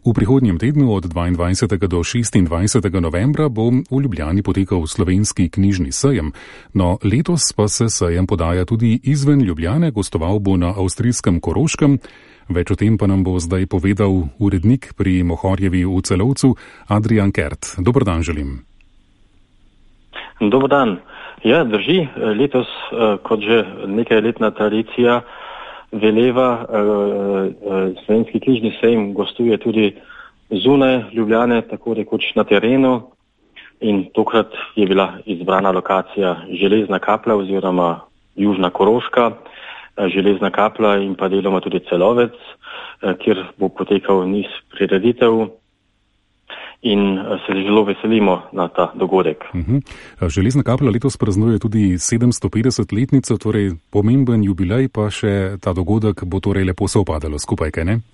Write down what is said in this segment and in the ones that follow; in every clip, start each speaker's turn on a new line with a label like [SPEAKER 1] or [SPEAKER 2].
[SPEAKER 1] V prihodnjem tednu od 22. do 26. novembra bo v Ljubljani potekal slovenski knjižni sejem, no letos pa se sejem podaja tudi izven Ljubljane, gostoval bo na avstrijskem Koroškem. Več o tem pa nam bo zdaj povedal urednik pri Mohorjevi v Celovcu, Adrian Kert. Dober dan želim.
[SPEAKER 2] Dober dan. Ja, drži, letos, kot že nekajletna tradicija, veleva, slovenski knjižni sejem gostuje tudi zunaj Ljubljane, tako rekoč na terenu, in tokrat je bila izbrana lokacija Železna Kapla oziroma Južna Koroška, Železna Kapla in pa deloma tudi Celovec, kjer bo potekal niz prireditev in se zelo veselimo na ta dogodek.
[SPEAKER 1] Železna Kapla letos praznuje tudi 750-letnico, torej pomemben jubilej, pa še ta dogodek bo torej lepo sovpadalo skupaj, kaj ne?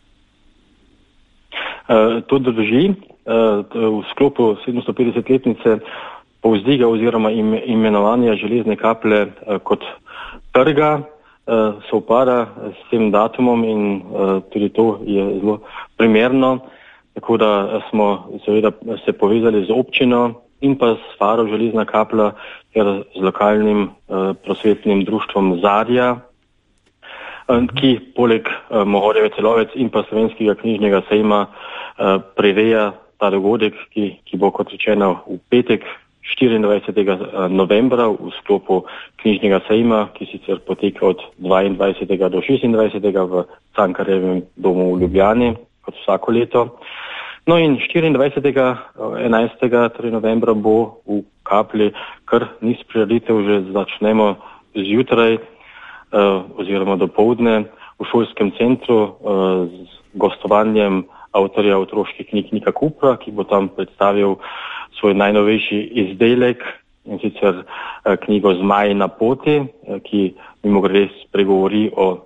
[SPEAKER 2] To drži. V sklopu 750-letnice povzdiga oziroma imenovanja Železne Kaple kot trga sovpada s tem datumom in tudi to je zelo primerno. Tako da smo seveda se povezali z občino in pa s Faro Železna Kapla ter z lokalnim prosvetnim društvom Zarja, ki poleg Mohorjeve Celovec in pa Slovenskega knjižnega sejma prireja ta dogodek, ki bo kot rečeno v petek 24. novembra v sklopu knjižnega sejma, ki sicer poteka od 22. do 26. v Cankarjevem domu v Ljubljani, kot vsako leto. No in 24. 11. torej novembra bo v Kapli kar niz prireditev, že začnemo zjutraj oziroma dopoldne v šolskem centru z gostovanjem avtorja otroških knjig Nika Kupra, ki bo tam predstavil svoj najnovejši izdelek, in sicer knjigo Zmaji na poti, ki mimogrede spregovori o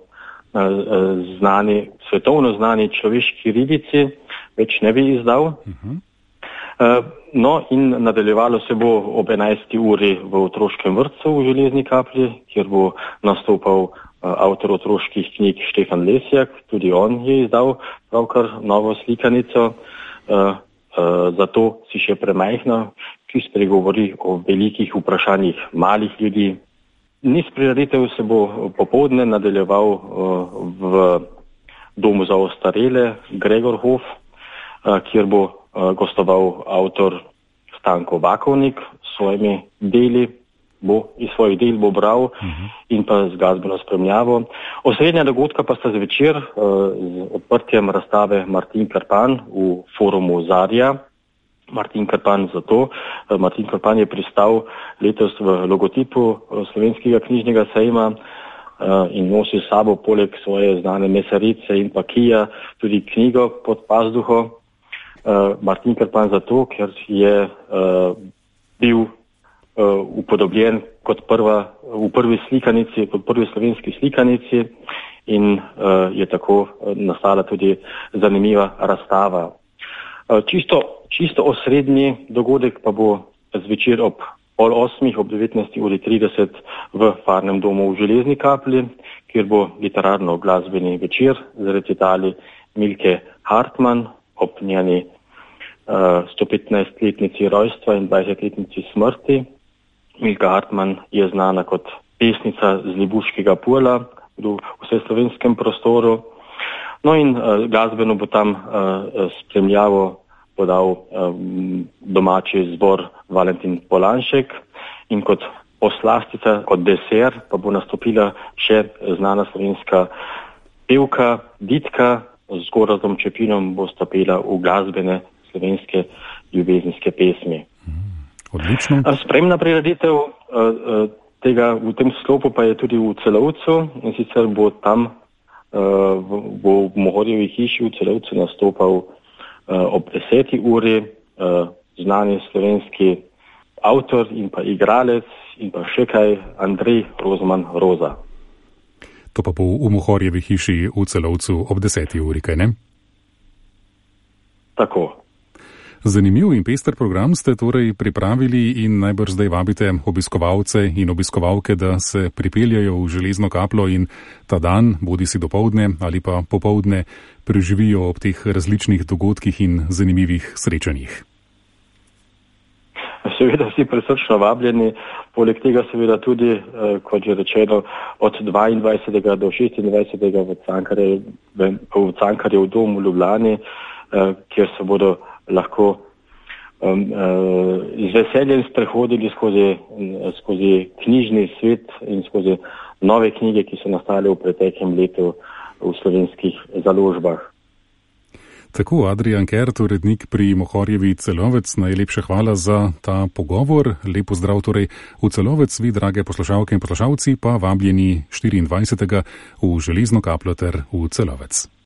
[SPEAKER 2] svetovno znani človeški ribici, več ne bi izdal. No in nadaljevalo se bo ob 11. uri v otroškem vrtcu v Železni Kapli, kjer bo nastopal avtor otroških knjig Štefan Lesjak, tudi on je izdal pravkar novo slikanico, zato si še premajhna, ki spregovori o velikih vprašanjih malih ljudi. Niz prireditev se bo popoldne nadaljeval v domu za ostarele Gregorhof, kjer bo gostoval avtor Stanko Vakovnik s svojimi deli, iz svojih del bo bral in pa z glasbeno spremljavo. Osrednja dogodka pa sta zvečer z odprtjem razstave Martin Krpan v forumu Zarja. Martin Krpan je pristal letos v logotipu Slovenskega knjižnega sejma in nosi s sabo poleg svoje znane mesarice in pa kija tudi knjigo pod pazduho. Martin Krpan zato, ker je bil upodobljen kot v prvi slikanici, kot prvi slovenski slikanici in je tako nastala tudi zanimiva razstava. Čisto osrednji dogodek pa bo zvečer ob 7:30, ob 19:30 v Farnem domu v Železni Kapli, kjer bo literarno-glasbeni večer z recitali Milke Hartmann ob njeni 115-letnici rojstva in 20-letnici smrti. Milka Hartmann je znana kot pesnica z Libuškega Pula v vseslovenskem prostoru. No in glasbeno bo tam spremljavo podal domači zbor Valentin Polanšek in kot poslastica, kot deser pa bo nastopila še znana slovenska pevka Ditka z Gorazdom Čepinom, bo stopila v glasbene slovenske ljubezenske pesmi.
[SPEAKER 1] Odlično.
[SPEAKER 2] Spremna prireditev tega v tem sklopu pa je tudi v Celovcu, in sicer bo tam v Mohorjevi hiši v Celovcu nastopal ob 10. uri znani slovenski avtor in pa igralec in pa še kaj Andrej Rozman Roza.
[SPEAKER 1] To pa bo v Mohorjevi hiši v Celovcu ob 10. uri, kaj ne?
[SPEAKER 2] Tako.
[SPEAKER 1] Zanimiv in pester program ste torej pripravili in najbrž zdaj vabite obiskovalce in obiskovalke, da se pripeljajo v Železno kapljo in ta dan, bodisi dopoldne ali pa popoldne, preživijo ob teh različnih dogodkih in zanimivih srečanjih.
[SPEAKER 2] Seveda vsi prisrčno vabljeni, poleg tega seveda tudi, kot že rečeno, od 22. do 26. v Cankarjev dom v Ljubljani, kjer se bodo lahko z veseljem sprehodili skozi knjižni svet in skozi nove knjige, ki so nastale v preteklem letu v slovenskih založbah.
[SPEAKER 1] Tako, Adrijan Kert, urednik pri Mohorjevi Celovec, najlepša hvala za ta pogovor. Lep pozdrav torej v Celovec, vi, drage poslušalke in poslušalci, pa vabljeni 24. v Železno kapljo ter v Celovec.